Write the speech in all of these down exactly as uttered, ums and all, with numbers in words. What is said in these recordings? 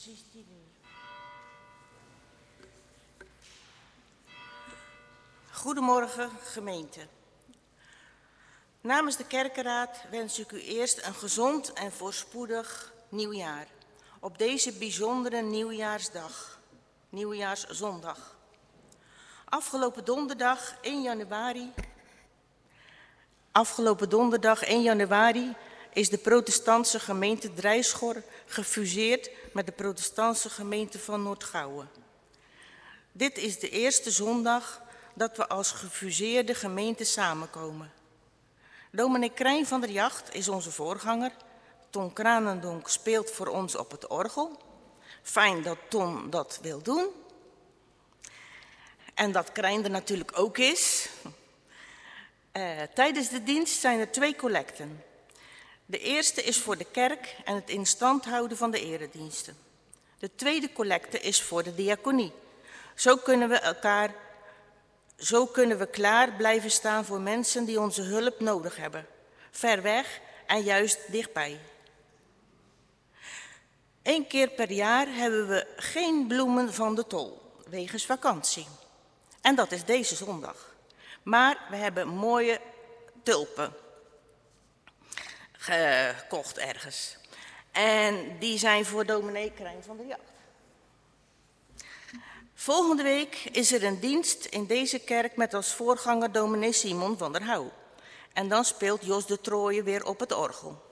precies tien uur. Goedemorgen, gemeente. Namens de kerkenraad wens ik u eerst een gezond en voorspoedig nieuwjaar. Op deze bijzondere nieuwjaarsdag, nieuwjaarszondag. Afgelopen donderdag één januari, afgelopen donderdag één januari is de protestantse gemeente Drijschor gefuseerd met de protestantse gemeente van Noord-Gouwen. Dit is de eerste zondag dat we als gefuseerde gemeente samenkomen. Dominee Krijn van der Jacht is onze voorganger. Ton Kranendonk speelt voor ons op het orgel. Fijn dat Ton dat wil doen. En dat Krijn er natuurlijk ook is. Uh, tijdens de dienst zijn er twee collecten. De eerste is voor de kerk en het in stand houden van de erediensten. De tweede collecte is voor de diaconie. Zo kunnen we elkaar, zo kunnen we klaar blijven staan voor mensen die onze hulp nodig hebben. Ver weg en juist dichtbij. Eén keer per jaar hebben we geen bloemen van de tol, wegens vakantie. En dat is deze zondag. Maar we hebben mooie tulpen gekocht ergens. En die zijn voor dominee Krijn van der Jacht. Volgende week is er een dienst in deze kerk met als voorganger dominee Simon van der Houw. En dan speelt Jos de Trooijen weer op het orgel.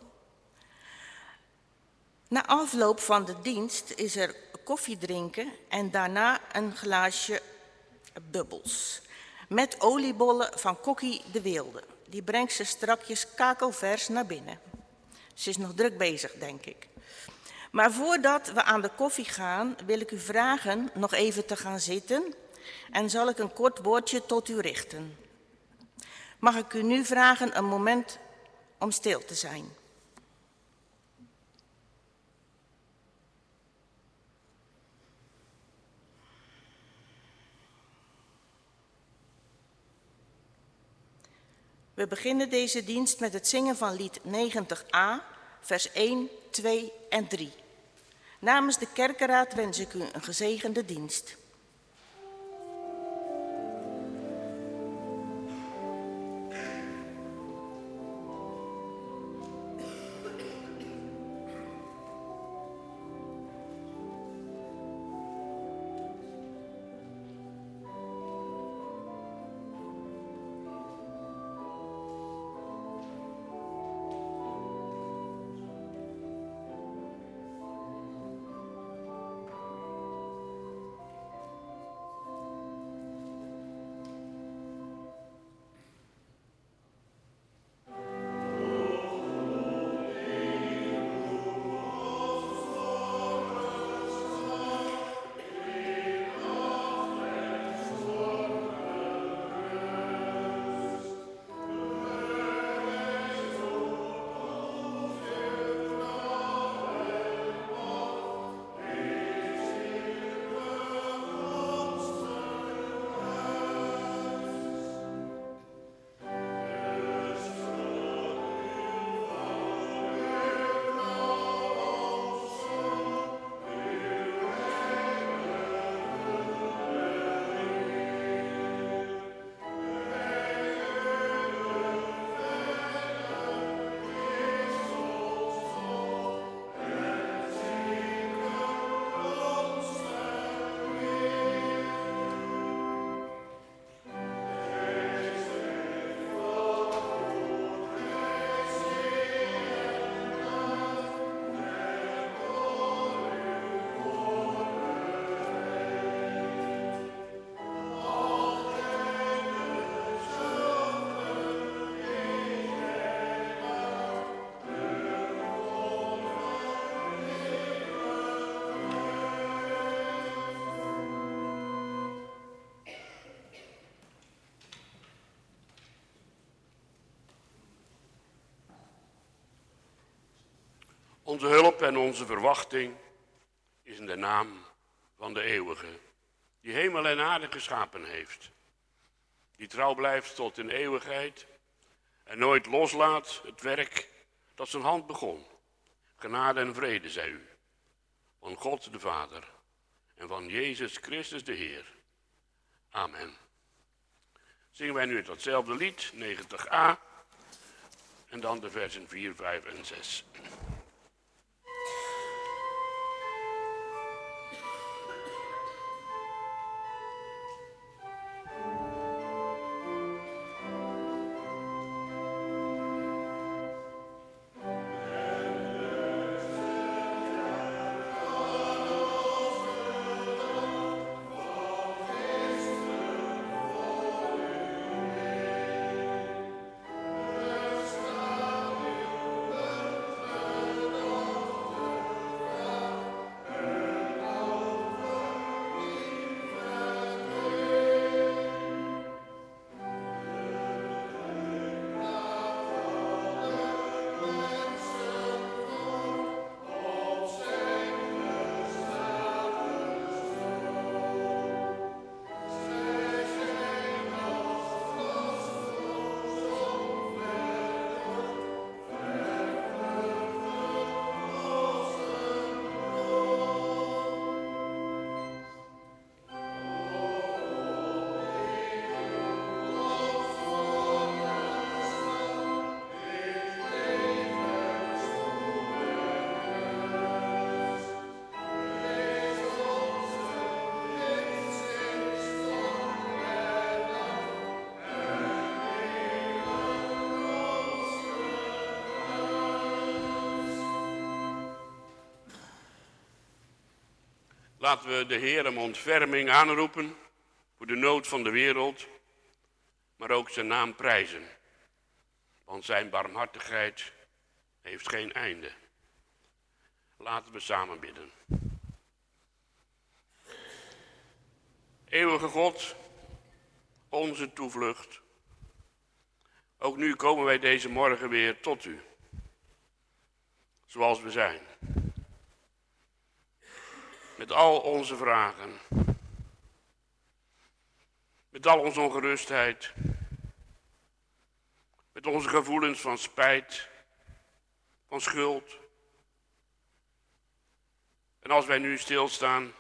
Na afloop van de dienst is er koffie drinken en daarna een glaasje bubbels. Met oliebollen van Kokkie de Wilde. Die brengt ze strakjes kakelvers naar binnen. Ze is nog druk bezig, denk ik. Maar voordat we aan de koffie gaan, wil ik u vragen nog even te gaan zitten en zal ik een kort woordje tot u richten. Mag ik u nu vragen een moment om stil te zijn? We beginnen deze dienst met het zingen van lied negentig a, vers één, twee en drie. Namens de kerkenraad wens ik u een gezegende dienst. Onze hulp en onze verwachting is in de naam van de eeuwige, die hemel en aarde geschapen heeft. Die trouw blijft tot in eeuwigheid en nooit loslaat het werk dat zijn hand begon. Genade en vrede zij u van God de Vader en van Jezus Christus de Heer. Amen. Zingen wij nu datzelfde lied, negentig a, en dan de versen vier, vijf en zes. Laten we de Heer om ontferming aanroepen voor de nood van de wereld, maar ook zijn naam prijzen. Want zijn barmhartigheid heeft geen einde. Laten we samen bidden. Eeuwige God, onze toevlucht. Ook nu komen wij deze morgen weer tot u, zoals we zijn. Met al onze vragen, met al onze ongerustheid, met onze gevoelens van spijt, van schuld. En als wij nu stilstaan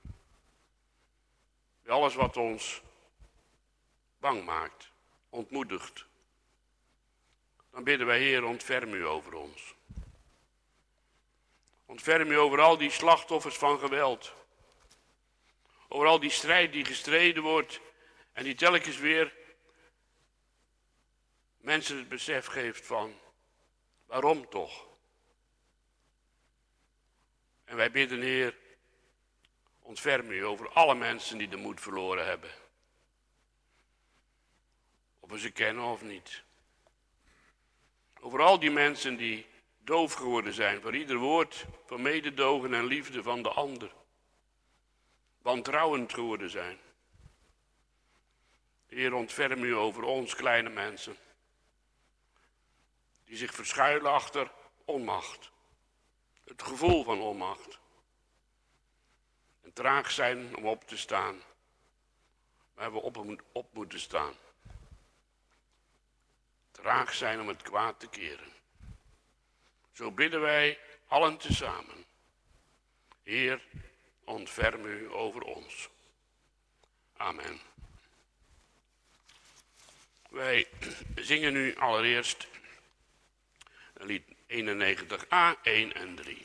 bij alles wat ons bang maakt, ontmoedigt, dan bidden wij, Heer, ontferm u over ons. Ontferm u over al die slachtoffers van geweld. Over al die strijd die gestreden wordt en die telkens weer mensen het besef geeft van waarom toch? En wij bidden, Heer, ontferm u over alle mensen die de moed verloren hebben. Of we ze kennen of niet. Over al die mensen die doof geworden zijn voor ieder woord van mededogen en liefde van de ander. Wantrouwend geworden zijn. Heer, ontferm u over ons kleine mensen. Die zich verschuilen achter onmacht. Het gevoel van onmacht. En traag zijn om op te staan. Waar we op, op moeten staan. Traag zijn om het kwaad te keren. Zo bidden wij allen tezamen. Heer, ontferm u over ons. Amen. Wij zingen nu allereerst lied eenennegentig a, één en drie.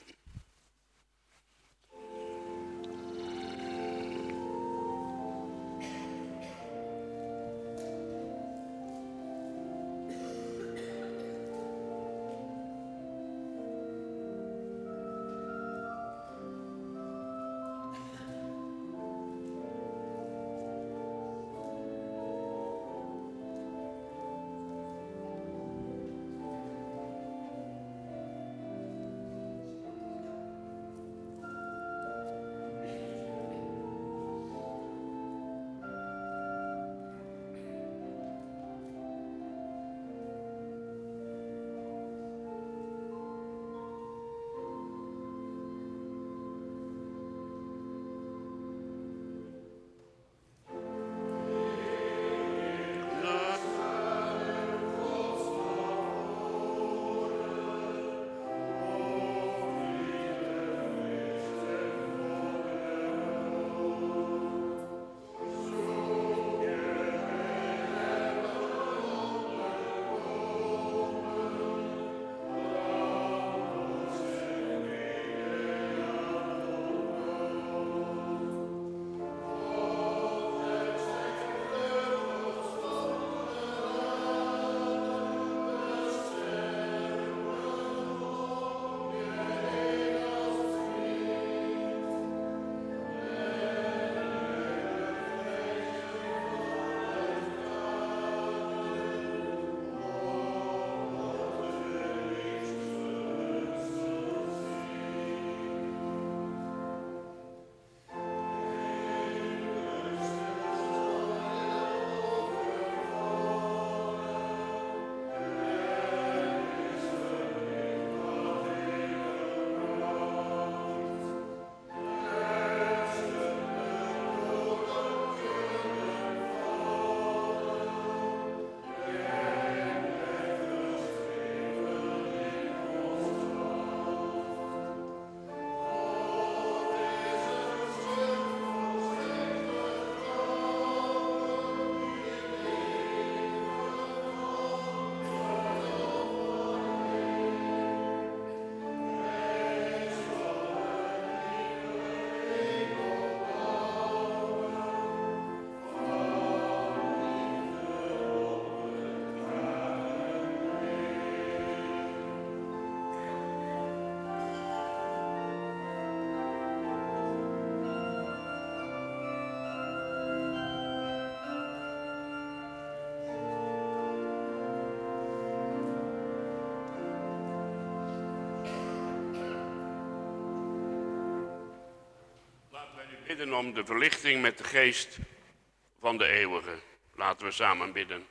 bidden om de verlichting met de geest van de eeuwige. Laten we samen bidden.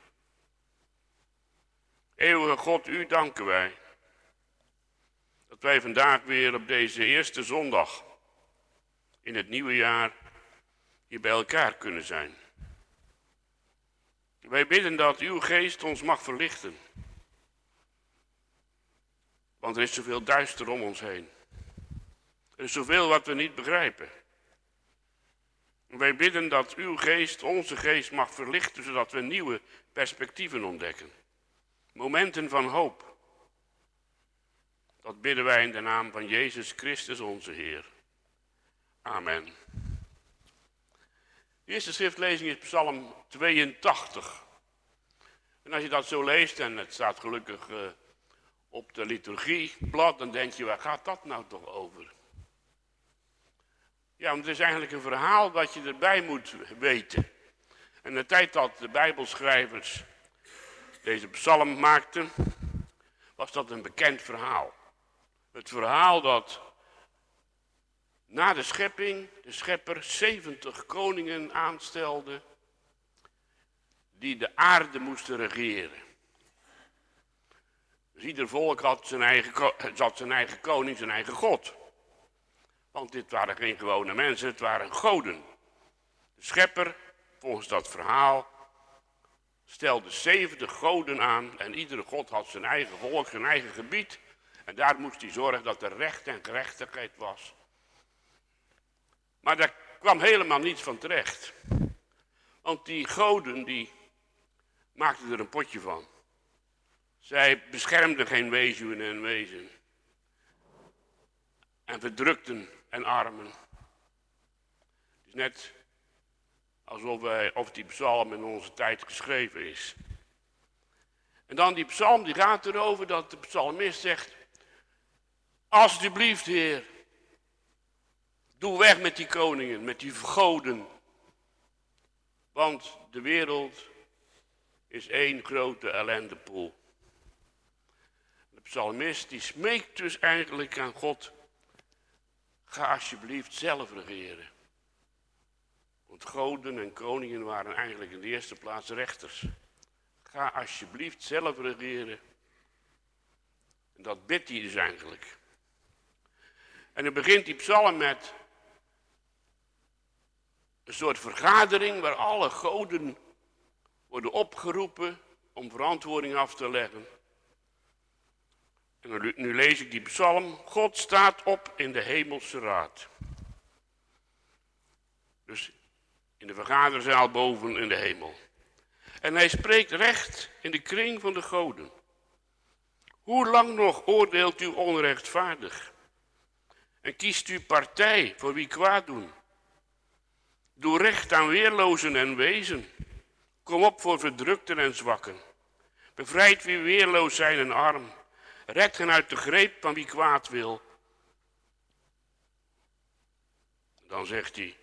Eeuwige God, u danken wij. Dat wij vandaag weer op deze eerste zondag in het nieuwe jaar hier bij elkaar kunnen zijn. Wij bidden dat uw geest ons mag verlichten. Want er is zoveel duister om ons heen. Er is zoveel wat we niet begrijpen. Wij bidden dat uw geest, onze geest, mag verlichten, zodat we nieuwe perspectieven ontdekken. Momenten van hoop. Dat bidden wij in de naam van Jezus Christus, onze Heer. Amen. De eerste schriftlezing is Psalm tweeëntachtig. En als je dat zo leest, en het staat gelukkig uh, op de liturgieblad, dan denk je, waar gaat dat nou toch over? Ja, want het is eigenlijk een verhaal dat je erbij moet weten. En de tijd dat de Bijbelschrijvers deze psalm maakten, was dat een bekend verhaal. Het verhaal dat na de schepping de schepper zeventig koningen aanstelde die de aarde moesten regeren. Dus ieder volk had zijn eigen, had zijn eigen koning, zijn eigen god. Want dit waren geen gewone mensen, het waren goden. De schepper, volgens dat verhaal, stelde zeventig goden aan en iedere god had zijn eigen volk, zijn eigen gebied. En daar moest hij zorgen dat er recht en gerechtigheid was. Maar daar kwam helemaal niets van terecht. Want die goden, die maakten er een potje van. Zij beschermden geen weduwen en wezen. En verdrukten en armen. Het is net alsof wij, of die psalm in onze tijd geschreven is. En dan die psalm, die gaat erover dat de psalmist zegt: alsjeblieft, Heer, doe weg met die koningen, met die goden. Want de wereld is één grote ellendepoel. De psalmist die smeekt dus eigenlijk aan God: ga alsjeblieft zelf regeren. Want goden en koningen waren eigenlijk in de eerste plaats rechters. Ga alsjeblieft zelf regeren. En dat bidt hij dus eigenlijk. En dan begint die psalm met een soort vergadering waar alle goden worden opgeroepen om verantwoording af te leggen. En nu, nu lees ik die psalm. God staat op in de hemelse raad. Dus in de vergaderzaal boven in de hemel. En hij spreekt recht in de kring van de goden. Hoe lang nog oordeelt u onrechtvaardig? En kiest u partij voor wie kwaad doen? Doe recht aan weerlozen en wezen. Kom op voor verdrukten en zwakken. Bevrijd wie weerloos zijn en arm. Red hen uit de greep van wie kwaad wil. Dan zegt hij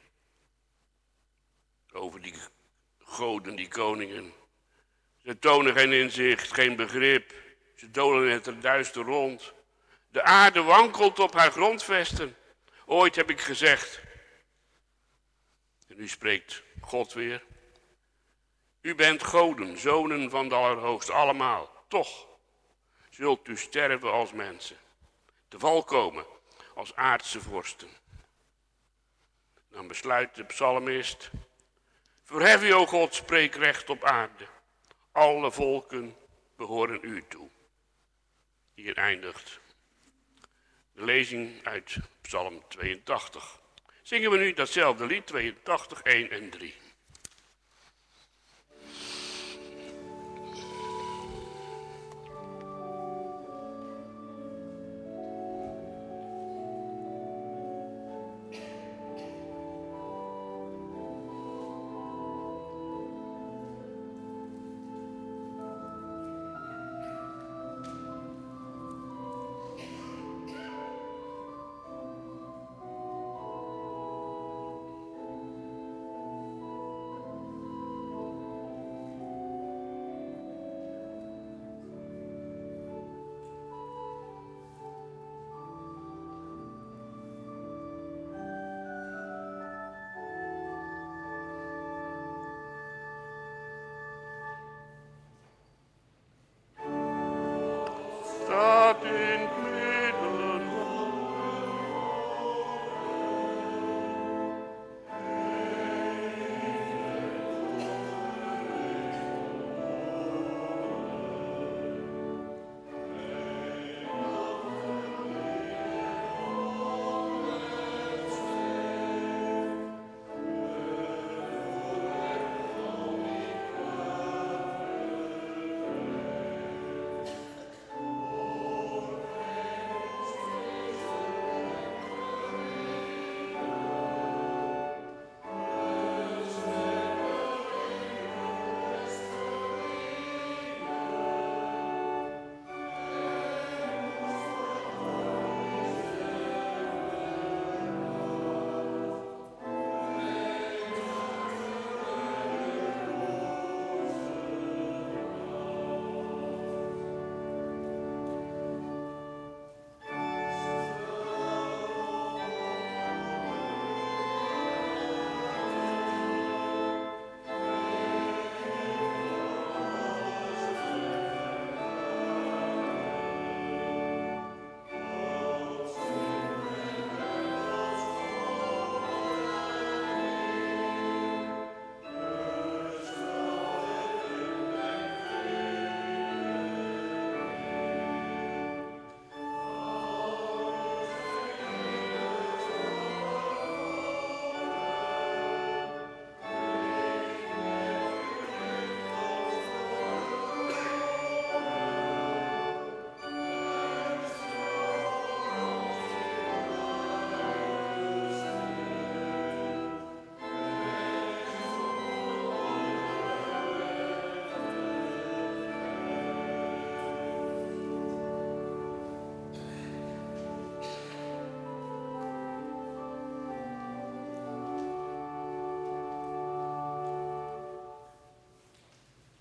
over die goden, die koningen. Ze tonen geen inzicht, geen begrip. Ze dolen het er duister rond. De aarde wankelt op haar grondvesten. Ooit heb ik gezegd. En nu spreekt God weer. U bent goden, zonen van de Allerhoogste, allemaal. Toch zult u sterven als mensen. Te val komen als aardse vorsten. Dan besluit de psalmist. Verhef u, o God, spreek recht op aarde. Alle volken behoren u toe. Hier eindigt de lezing uit Psalm tweeëntachtig. Zingen we nu datzelfde lied, tweeëntachtig, één en drie.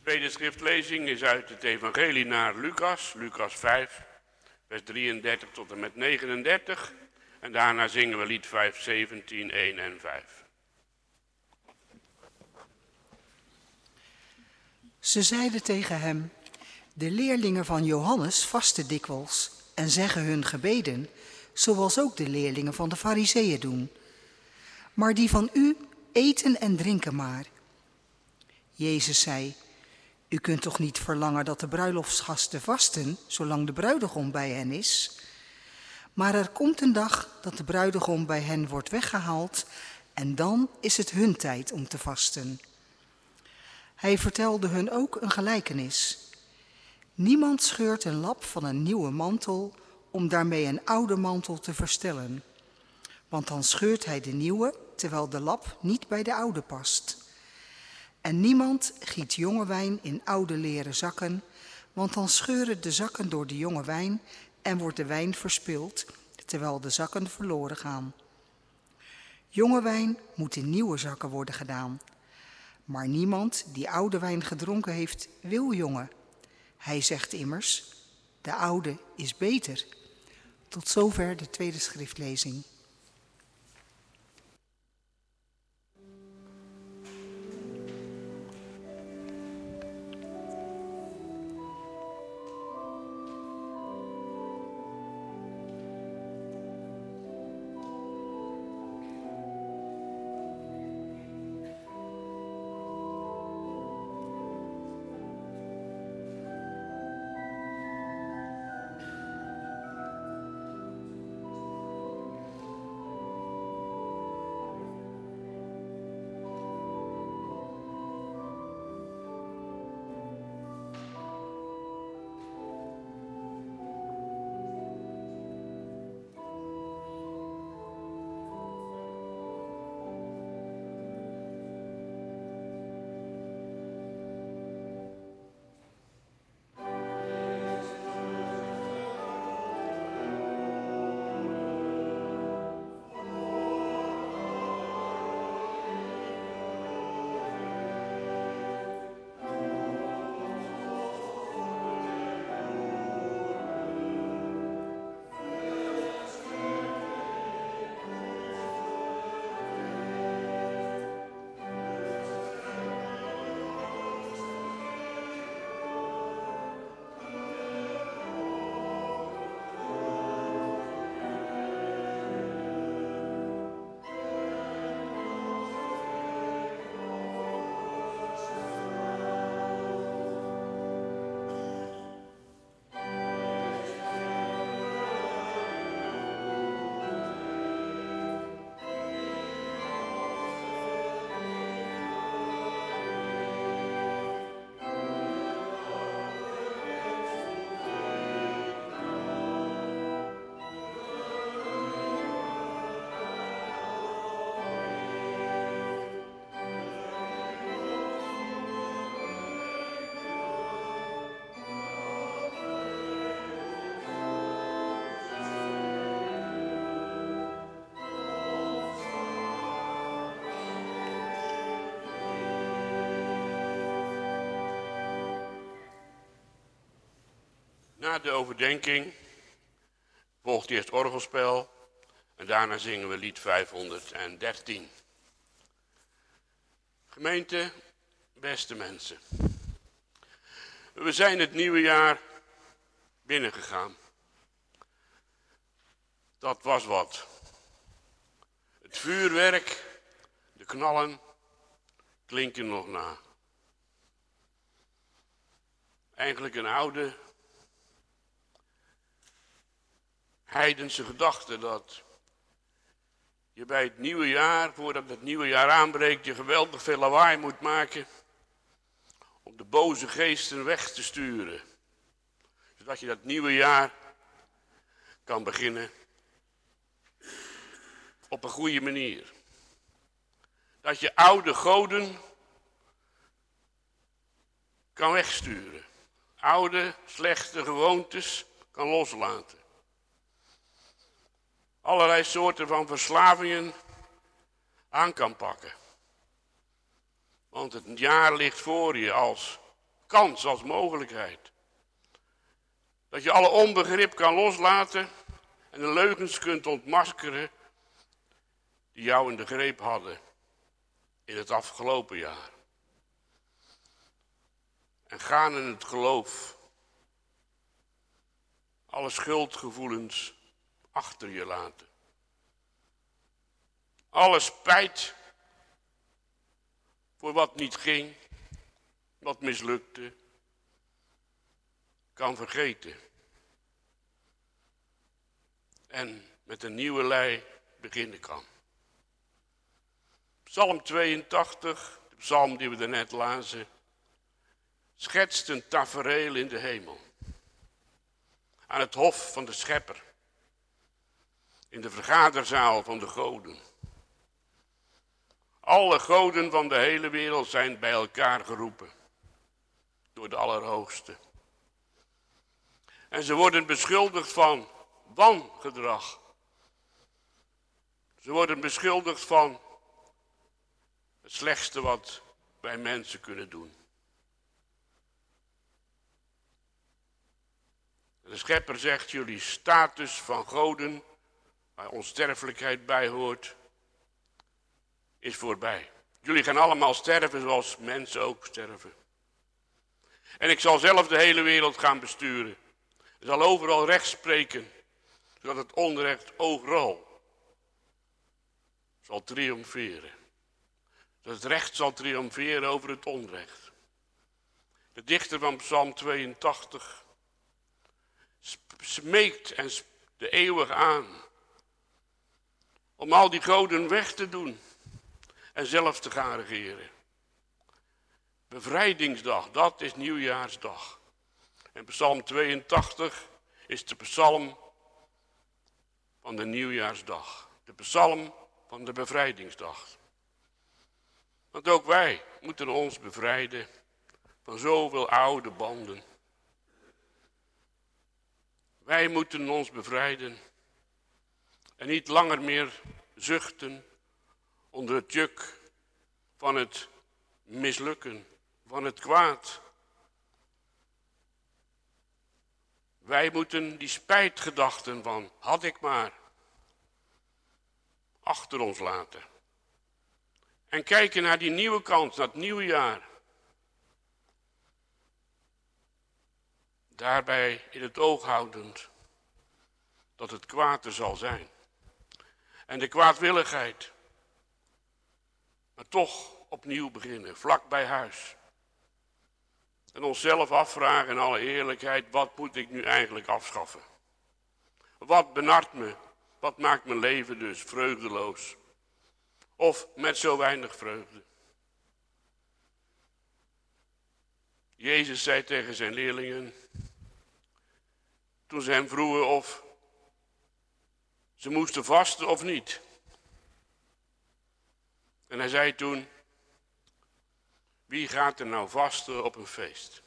tweede schriftlezing is uit het evangelie naar Lucas, Lucas vijf, vers drieëndertig tot en met negenendertig. En daarna zingen we lied vijfhonderdzeventien, één en vijf. Ze zeiden tegen hem: de leerlingen van Johannes vasten dikwijls en zeggen hun gebeden, zoals ook de leerlingen van de Farizeeën doen. Maar die van u eten en drinken maar. Jezus zei: u kunt toch niet verlangen dat de bruiloftsgasten vasten, zolang de bruidegom bij hen is? Maar er komt een dag dat de bruidegom bij hen wordt weggehaald en dan is het hun tijd om te vasten. Hij vertelde hun ook een gelijkenis. Niemand scheurt een lap van een nieuwe mantel om daarmee een oude mantel te verstellen. Want dan scheurt hij de nieuwe, terwijl de lap niet bij de oude past. En niemand giet jonge wijn in oude leren zakken, want dan scheuren de zakken door de jonge wijn en wordt de wijn verspild, terwijl de zakken verloren gaan. Jonge wijn moet in nieuwe zakken worden gedaan. Maar niemand die oude wijn gedronken heeft, wil jonge. Hij zegt immers: de oude is beter. Tot zover de tweede schriftlezing. Na de overdenking volgt eerst orgelspel en daarna zingen we lied vijfhonderddertien. Gemeente, beste mensen. We zijn het nieuwe jaar binnengegaan. Dat was wat. Het vuurwerk, de knallen, klinken nog na. Eigenlijk een oude heidense gedachte dat je bij het nieuwe jaar, voordat het nieuwe jaar aanbreekt, je geweldig veel lawaai moet maken om de boze geesten weg te sturen. Zodat je dat nieuwe jaar kan beginnen op een goede manier. Dat je oude goden kan wegsturen. Oude, slechte gewoontes kan loslaten. Allerlei soorten van verslavingen aan kan pakken. Want het jaar ligt voor je als kans, als mogelijkheid. Dat je alle onbegrip kan loslaten en de leugens kunt ontmaskeren die jou in de greep hadden in het afgelopen jaar. En gaan in het geloof. Alle schuldgevoelens achter je laten. Alle spijt voor wat niet ging, wat mislukte, kan vergeten. En met een nieuwe lei beginnen kan. Psalm tweeëntachtig, de psalm die we daarnet lazen, schetst een tafereel in de hemel. Aan het hof van de Schepper. In de vergaderzaal van de goden. Alle goden van de hele wereld zijn bij elkaar geroepen. Door de Allerhoogste. En ze worden beschuldigd van wangedrag. Ze worden beschuldigd van het slechtste wat wij mensen kunnen doen. De Schepper zegt, jullie status van goden, waar onsterfelijkheid bij hoort, is voorbij. Jullie gaan allemaal sterven zoals mensen ook sterven. En ik zal zelf de hele wereld gaan besturen. Ik zal overal recht spreken, zodat het onrecht overal zal triomferen. Zodat het recht zal triomferen over het onrecht. De dichter van Psalm tweeëntachtig smeekt en de eeuwig aan om al die goden weg te doen en zelf te gaan regeren. Bevrijdingsdag, dat is nieuwjaarsdag. En Psalm tweeëntachtig is de psalm van de nieuwjaarsdag. De psalm van de bevrijdingsdag. Want ook wij moeten ons bevrijden van zoveel oude banden. Wij moeten ons bevrijden en niet langer meer zuchten onder het juk van het mislukken, van het kwaad. Wij moeten die spijtgedachten van had ik maar achter ons laten. En kijken naar die nieuwe kans, naar het nieuwe jaar. Daarbij in het oog houdend dat het kwaad er zal zijn. En de kwaadwilligheid. Maar toch opnieuw beginnen, vlak bij huis. En onszelf afvragen in alle eerlijkheid, wat moet ik nu eigenlijk afschaffen? Wat benart me? Wat maakt mijn leven dus vreugdeloos? Of met zo weinig vreugde? Jezus zei tegen zijn leerlingen, toen ze hem vroegen of ze moesten vasten of niet. En hij zei toen, wie gaat er nou vasten op een feest?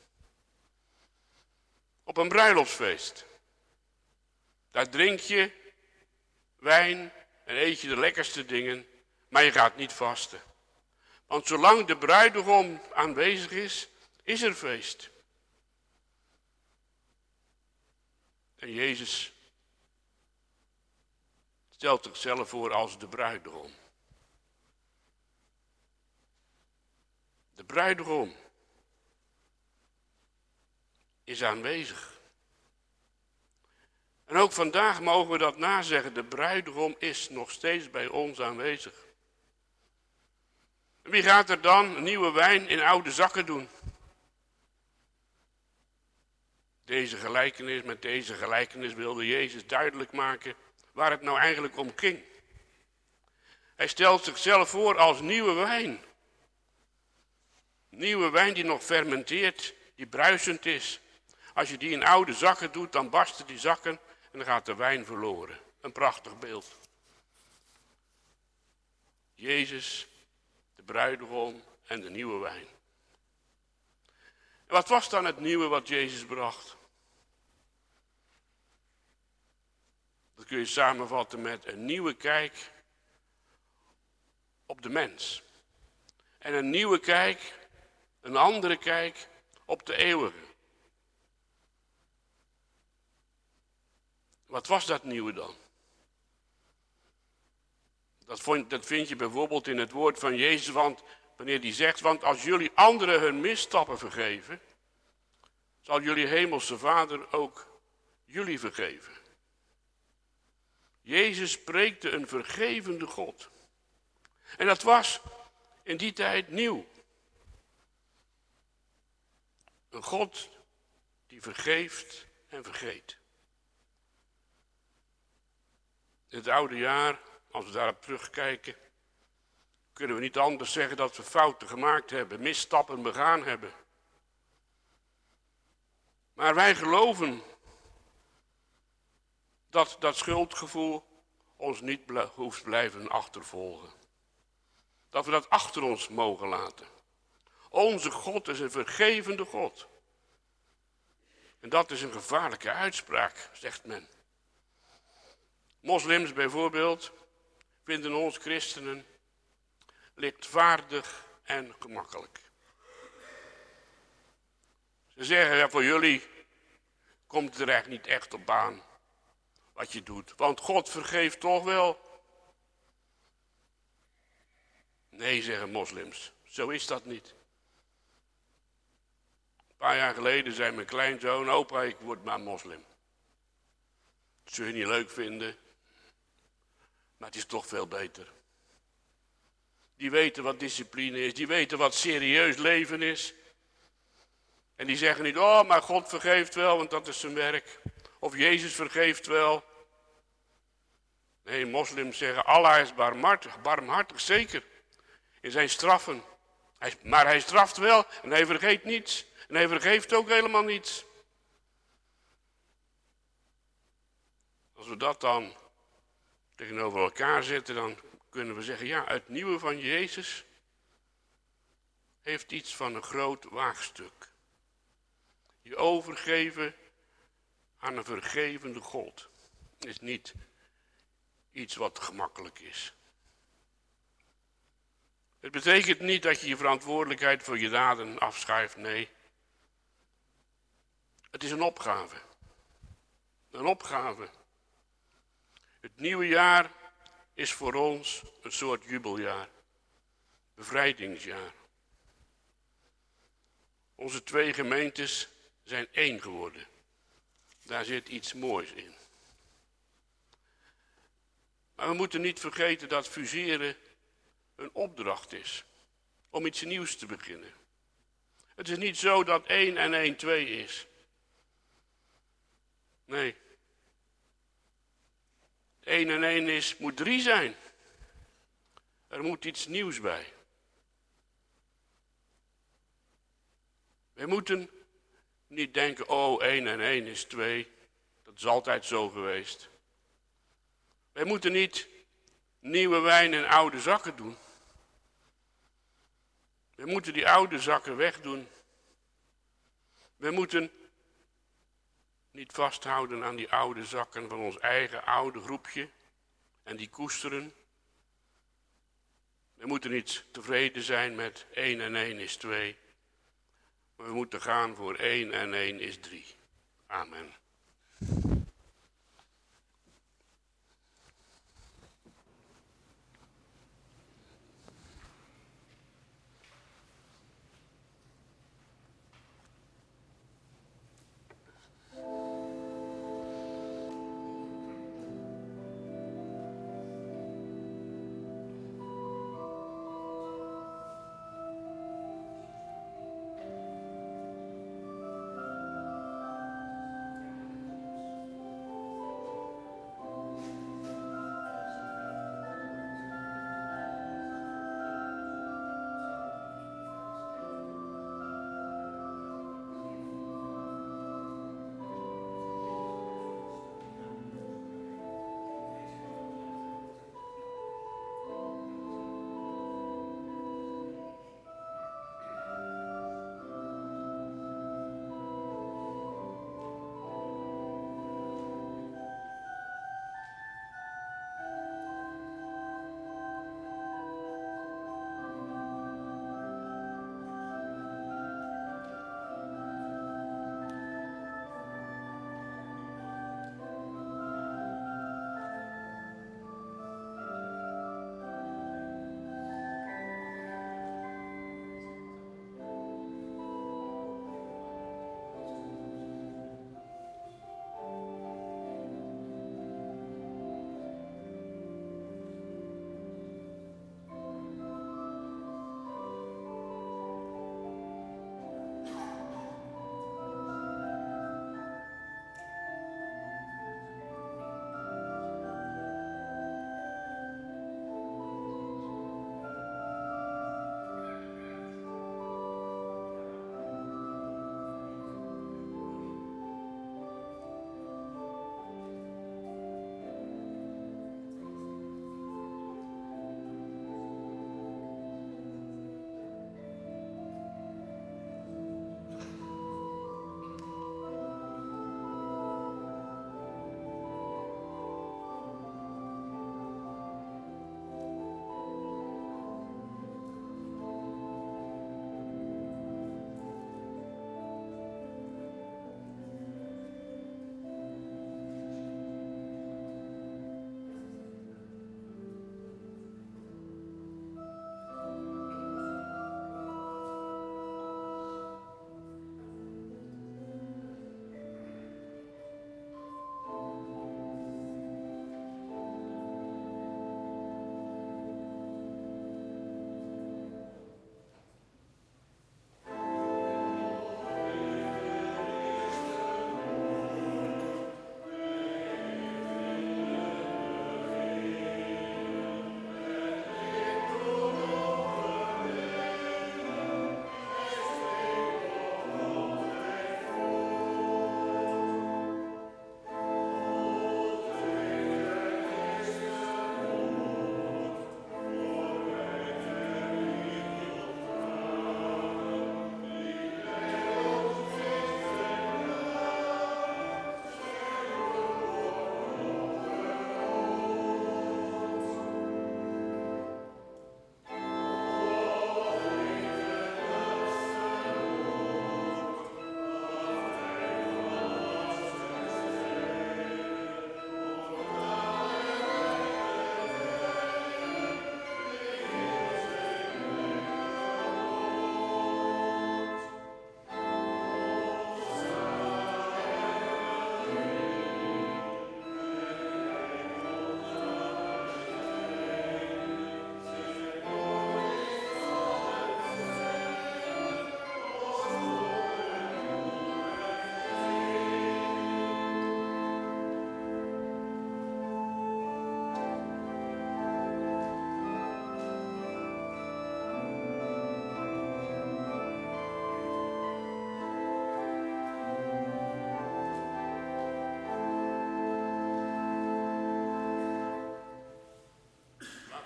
Op een bruiloftsfeest. Daar drink je wijn en eet je de lekkerste dingen, maar je gaat niet vasten. Want zolang de bruidegom aanwezig is, is er feest. En Jezus stelt zichzelf voor als de bruidegom. De bruidegom is aanwezig. En ook vandaag mogen we dat nazeggen. De bruidegom is nog steeds bij ons aanwezig. En wie gaat er dan nieuwe wijn in oude zakken doen? Deze gelijkenis, met deze gelijkenis wilde Jezus duidelijk maken waar het nou eigenlijk om ging. Hij stelt zichzelf voor als nieuwe wijn. Nieuwe wijn die nog fermenteert, die bruisend is. Als je die in oude zakken doet, dan barsten die zakken en dan gaat de wijn verloren. Een prachtig beeld. Jezus, de bruidegom en de nieuwe wijn. En wat was dan het nieuwe wat Jezus bracht? Dat kun je samenvatten met een nieuwe kijk op de mens. En een nieuwe kijk, een andere kijk op de eeuwige. Wat was dat nieuwe dan? Dat, vond, dat vind je bijvoorbeeld in het woord van Jezus, want wanneer hij zegt, want als jullie anderen hun misstappen vergeven, zal jullie hemelse Vader ook jullie vergeven. Jezus preekte een vergevende God. En dat was in die tijd nieuw. Een God die vergeeft en vergeet. In het oude jaar, als we daarop terugkijken, kunnen we niet anders zeggen dat we fouten gemaakt hebben, misstappen begaan hebben. Maar wij geloven dat dat schuldgevoel ons niet bl- hoeft blijven achtervolgen. Dat we dat achter ons mogen laten. Onze God is een vergevende God. En dat is een gevaarlijke uitspraak, zegt men. Moslims bijvoorbeeld vinden ons christenen lichtvaardig en gemakkelijk. Ze zeggen, ja, voor jullie komt het er eigenlijk niet echt op aan wat je doet. Want God vergeeft toch wel. Nee, zeggen moslims, zo is dat niet. Een paar jaar geleden zei mijn kleinzoon, opa, ik word maar moslim. Dat zul je niet leuk vinden, maar het is toch veel beter. Die weten wat discipline is, die weten wat serieus leven is. En die zeggen niet, oh, maar God vergeeft wel, want dat is zijn werk. Of Jezus vergeeft wel. Nee, moslims zeggen, Allah is barmhartig, barmhartig, zeker. In zijn straffen. Hij, maar hij straft wel en hij vergeet niets. En hij vergeeft ook helemaal niets. Als we dat dan tegenover elkaar zetten, dan kunnen we zeggen, ja, het nieuwe van Jezus heeft iets van een groot waagstuk. Je overgeven aan een vergevende God is niet iets wat gemakkelijk is. Het betekent niet dat je je verantwoordelijkheid voor je daden afschuift, nee. Het is een opgave. Een opgave. Het nieuwe jaar is voor ons een soort jubeljaar. Bevrijdingsjaar. Onze twee gemeentes zijn één geworden. Daar zit iets moois in. Maar we moeten niet vergeten dat fuseren een opdracht is. Om iets nieuws te beginnen. Het is niet zo dat één en één twee is. Nee. één en één is, moet drie zijn. Er moet iets nieuws bij. We moeten niet denken, oh, één en één is twee. Dat is altijd zo geweest. Wij moeten niet nieuwe wijn in oude zakken doen. We moeten die oude zakken wegdoen. We moeten niet vasthouden aan die oude zakken van ons eigen oude groepje en die koesteren. We moeten niet tevreden zijn met één en één is twee. Maar we moeten gaan voor één en één is drie. Amen.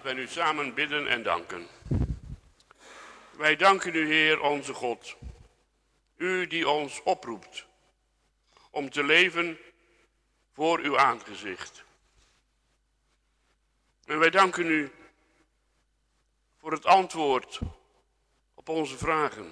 wij nu samen bidden en danken. Wij danken u, Heer, onze God. U die ons oproept om te leven voor uw aangezicht. En wij danken u voor het antwoord op onze vragen.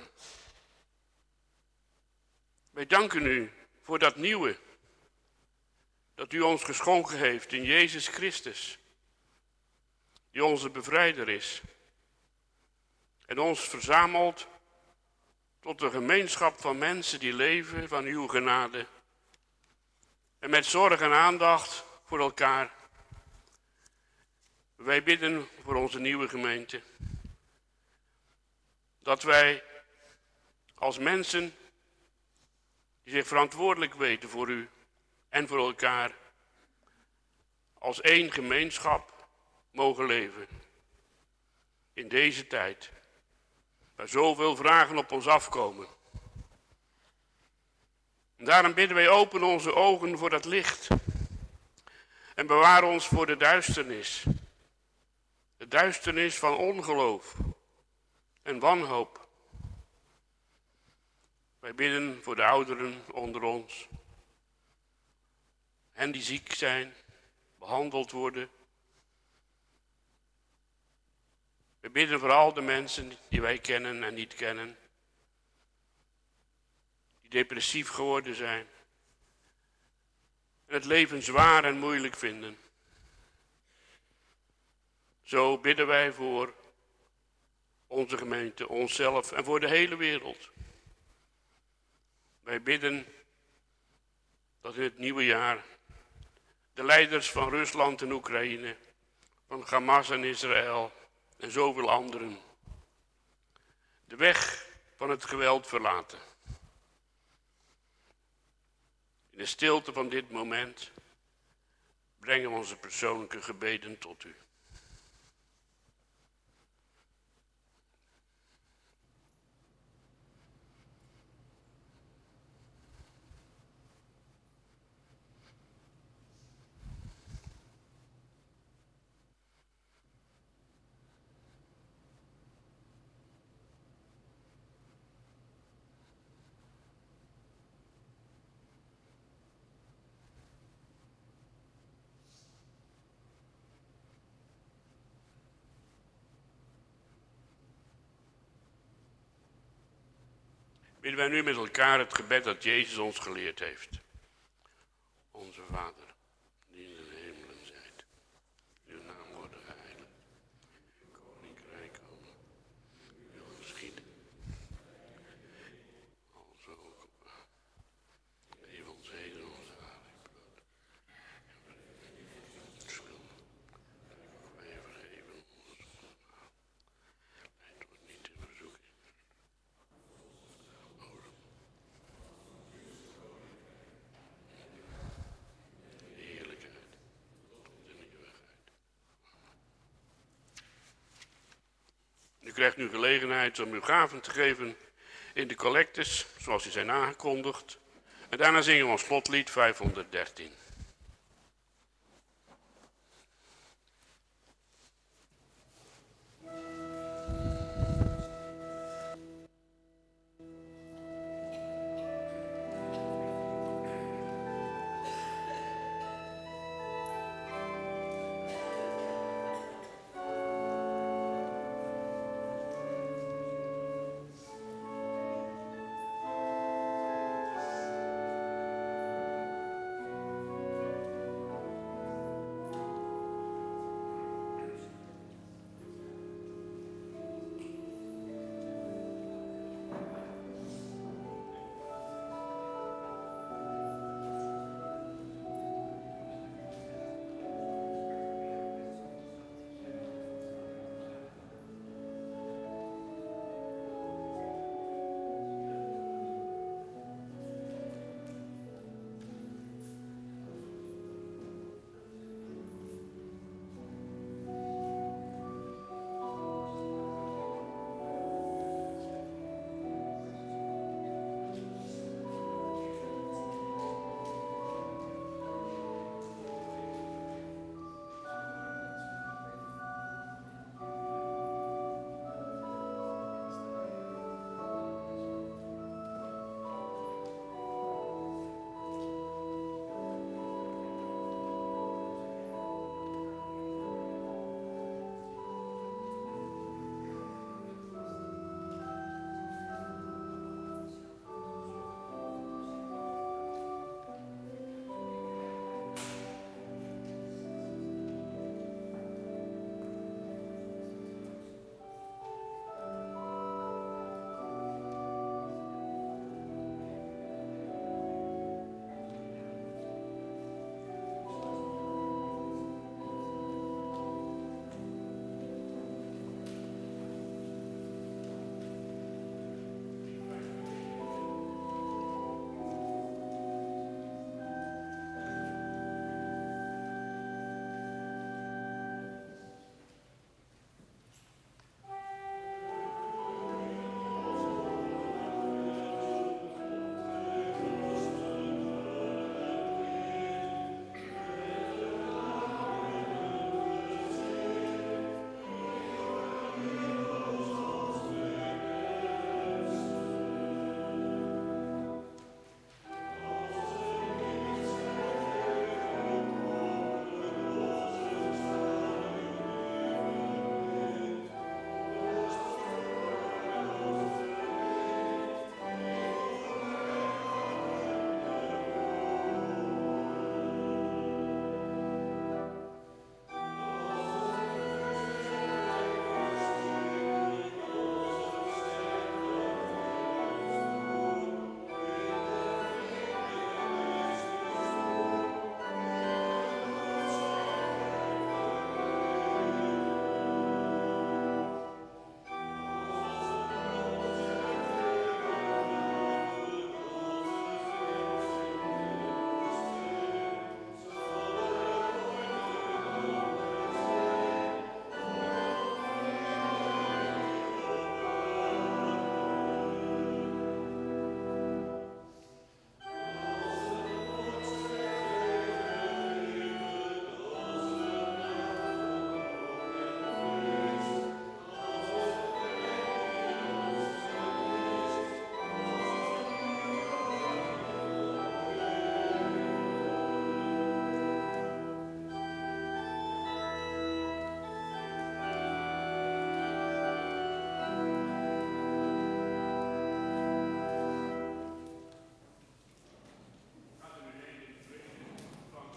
Wij danken u voor dat nieuwe dat u ons geschonken heeft in Jezus Christus, die onze bevrijder is en ons verzamelt tot een gemeenschap van mensen die leven van uw genade en met zorg en aandacht voor elkaar. Wij bidden voor onze nieuwe gemeente, dat wij als mensen die zich verantwoordelijk weten voor u en voor elkaar, als één gemeenschap mogen leven. In deze tijd, waar zoveel vragen op ons afkomen. En daarom bidden wij, open onze ogen voor dat licht en bewaar ons voor de duisternis. De duisternis van ongeloof en wanhoop. Wij bidden voor de ouderen onder ons. Hen die ziek zijn, behandeld worden. We bidden voor al de mensen die wij kennen en niet kennen. Die depressief geworden zijn. En het leven zwaar en moeilijk vinden. Zo bidden wij voor onze gemeente, onszelf en voor de hele wereld. Wij bidden dat in het nieuwe jaar de leiders van Rusland en Oekraïne, van Hamas en Israël en zoveel anderen de weg van het geweld verlaten. In de stilte van dit moment brengen we onze persoonlijke gebeden tot u. Bidden wij nu met elkaar het gebed dat Jezus ons geleerd heeft. Onze Vader, die in de hemelen zijt, uw naam worden geheiligd, uw koninkrijk komen, uw wil geschieden. Alzo ook op aarde. Geef ons heden onze dagelijks brood. En vergeef ons schulden, dat wij vergeven onze schulden. Leid ons niet in verzoeking. U krijgt nu gelegenheid om uw gaven te geven in de collectes, zoals die zijn aangekondigd. En daarna zingen we ons slotlied vijfhonderddertien. Thank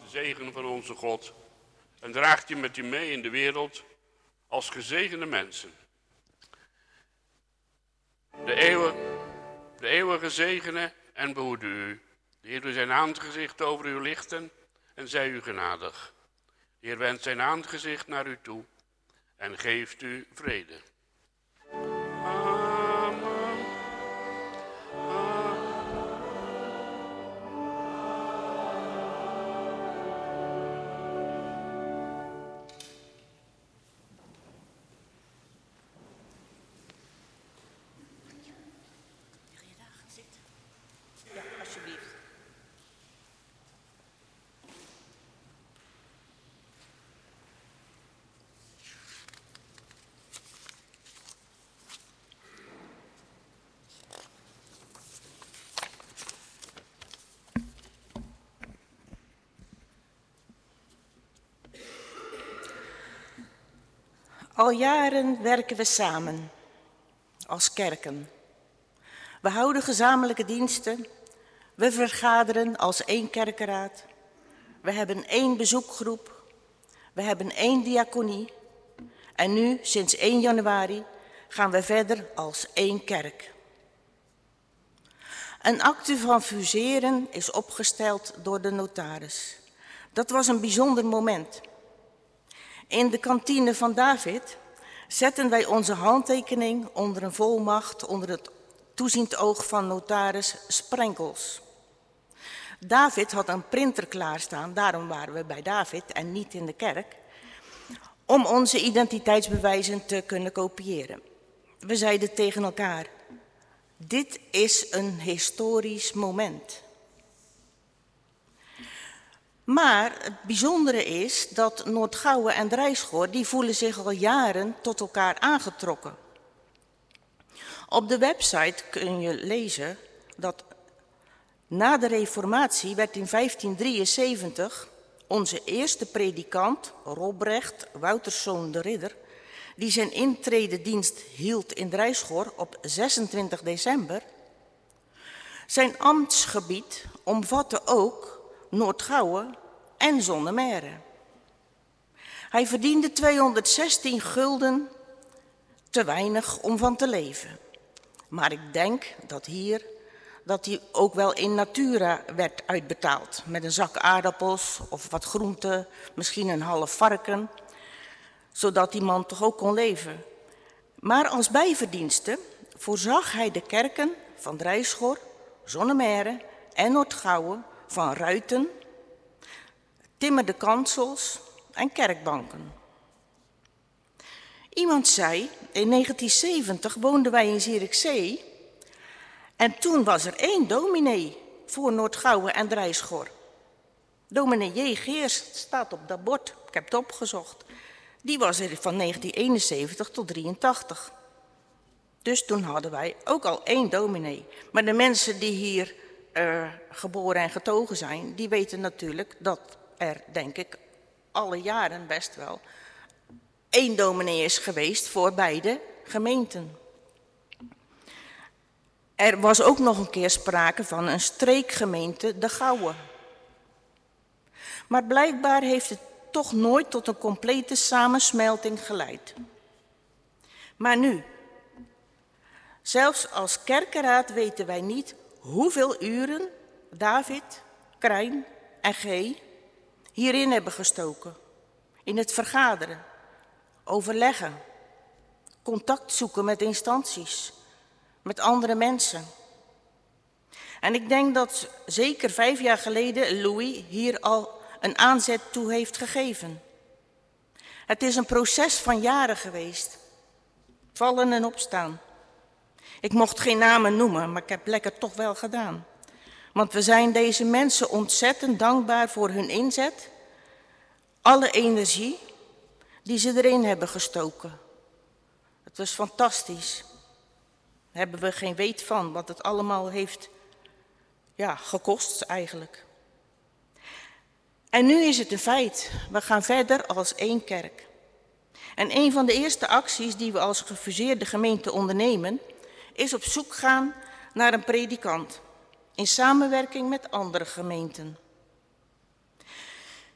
de zegen van onze God en draagt die met u mee in de wereld als gezegende mensen. De, eeuwige, de eeuwige zegene en behoede u. De Heer doet zijn aangezicht over u lichten en zij u genadig. De Heer wendt zijn aangezicht naar u toe en geeft u vrede. Amen. Amen. Wil je daar gaan zitten? Ja, alsjeblieft. Al jaren werken we samen als kerken. We houden gezamenlijke diensten. We vergaderen als één kerkenraad. We hebben één bezoekgroep. We hebben één diaconie. En nu, sinds één januari, gaan we verder als één kerk. Een akte van fuseren is opgesteld door de notaris. Dat was een bijzonder moment. In de kantine van David zetten wij onze handtekening onder een volmacht onder het toeziend oog van notaris Sprenkels. David had een printer klaarstaan, daarom waren we bij David en niet in de kerk, om onze identiteitsbewijzen te kunnen kopiëren. We zeiden tegen elkaar, dit is een historisch moment. Maar het bijzondere is dat Noordgouwen en Drijschoor, die voelen zich al jaren tot elkaar aangetrokken. Op de website kun je lezen dat na de reformatie werd in vijftien drieënzeventig onze eerste predikant, Robrecht Wouterszoon de Ridder, die zijn intrededienst hield in Drijschoor op zesentwintig december, zijn ambtsgebied omvatte ook Noordgouwen en Zonnemeire. Hij verdiende tweehonderdzestien gulden, te weinig om van te leven. Maar ik denk dat hier, dat hij ook wel in natura werd uitbetaald. Met een zak aardappels of wat groenten, misschien een half varken, zodat die man toch ook kon leven. Maar als bijverdienste voorzag hij de kerken van Drijschoor, Zonnemeire en Noordgouwen van ruiten, timmerde kansels en kerkbanken. Iemand zei, in negentien zeventig woonden wij in Zierikzee en toen was er één dominee voor Noordgouwen en Drijschoor. Dominee J. Geers, staat op dat bord, ik heb het opgezocht. Die was er van negentien eenenzeventig tot drieëntachtig. Dus toen hadden wij ook al één dominee. Maar de mensen die hier uh, geboren en getogen zijn, die weten natuurlijk dat er, denk ik, alle jaren best wel één dominee is geweest voor beide gemeenten. Er was ook nog een keer sprake van een streekgemeente, de Gouwe. Maar blijkbaar heeft het toch nooit tot een complete samensmelting geleid. Maar nu, zelfs als kerkenraad weten wij niet hoeveel uren David, Krijn en G. hierin hebben gestoken. In het vergaderen, overleggen, contact zoeken met instanties, met andere mensen. En ik denk dat zeker vijf jaar geleden Louis hier al een aanzet toe heeft gegeven. Het is een proces van jaren geweest. Vallen en opstaan. Ik mocht geen namen noemen, maar ik heb lekker toch wel gedaan. Want we zijn deze mensen ontzettend dankbaar voor hun inzet, alle energie die ze erin hebben gestoken. Het was fantastisch. Daar hebben we geen weet van, wat het allemaal heeft ja, gekost eigenlijk. En nu is het een feit. We gaan verder als één kerk. En een van de eerste acties die we als gefuseerde gemeente ondernemen, is op zoek gaan naar een predikant, in samenwerking met andere gemeenten.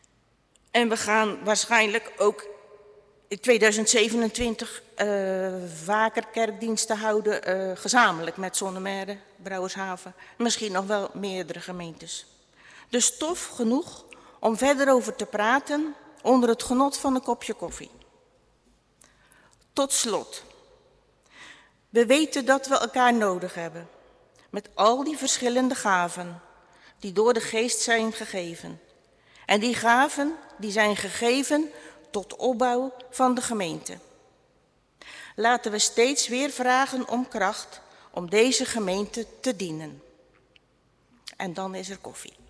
En we gaan waarschijnlijk ook in tweeduizend zevenentwintig uh, vaker kerkdiensten houden, uh, gezamenlijk met Zonnemerre, Brouwershaven, misschien nog wel meerdere gemeentes. Dus stof genoeg om verder over te praten onder het genot van een kopje koffie. Tot slot. We weten dat we elkaar nodig hebben, met al die verschillende gaven die door de geest zijn gegeven. En die gaven die zijn gegeven tot opbouw van de gemeente. Laten we steeds weer vragen om kracht om deze gemeente te dienen. En dan is er koffie.